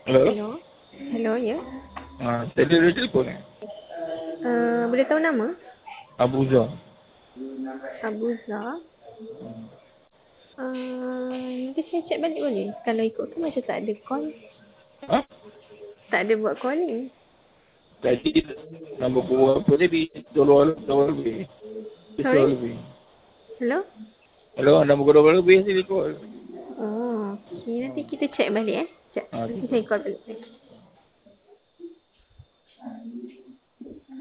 Hello? Hello. Hello, ya. Tadi ada telefon ni? Boleh tahu nama? Abuza. Abuza. Nanti saya check balik boleh? Kalau ikut tu macam tak ada call. Ha? Tak ada buat calling. Tadi nombor gua apa tadi? $2 lebih. $2 Sorry? lebih. Hello? Hello, nombor gua $2 lebih tadi call. Oh, okay. Nanti kita check balik Sekejap. Ah, Nanti saya call balik.